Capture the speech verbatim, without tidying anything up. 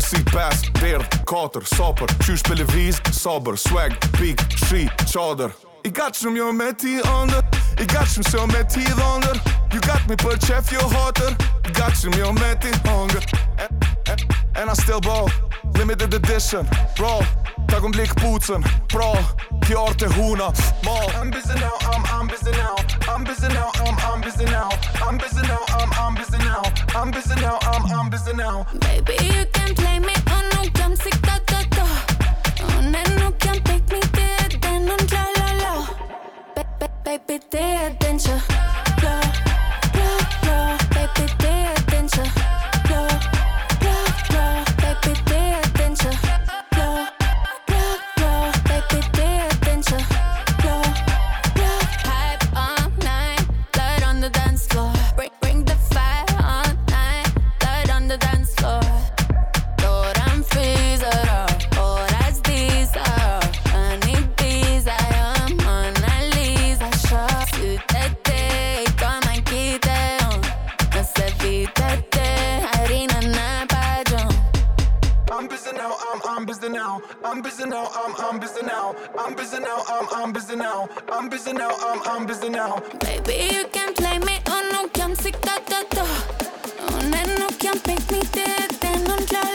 si pes, derdh, katër, sapër, qysh për lëviz, sabër, swag, pik, shi, qader. I gatshëm jo me ti ëndër, I gatshëm se me ti dhëndër. You got me për qef jo hatër, I gatshëm jo me ti hëngër. And I still ball, limited edition, bro. Ta kom blik pucën, bro. Kjo art e huna, mal. I'm busy now, I'm, I'm busy now. I'm busy now, I'm, I'm busy now. I'm busy now, I'm, I'm busy now. I'm busy now, I'm, I'm busy now. Baby, you can play me, oh no, jam sick da da da. Oh no, no, can take me there, then on la la la. Ba- ba- Baby, there, then cha, blah, blah, blah. Baby, there, then cha, blah, blah, blah. Baby, there, then cha, blah, blah, blah. Baby, there, then cha, blah, blah. Hype all night, light on the dance floor. Bring, bring the fire all night, light on the dance floor. Lord, I'm freezer, horas diesel. I need these, I am Mona Lisa. Sütete y toma y quite, no se vítate, harina na payo. I'm busy now, I'm, I'm busy now. I'm busy now, I'm, I'm busy now. I'm busy now, I'm, I'm busy now. I'm busy now, I'm, I'm busy now. Baby, you can play me, oh no, can sick da da da. Oh no, no, can pick me dead, then on la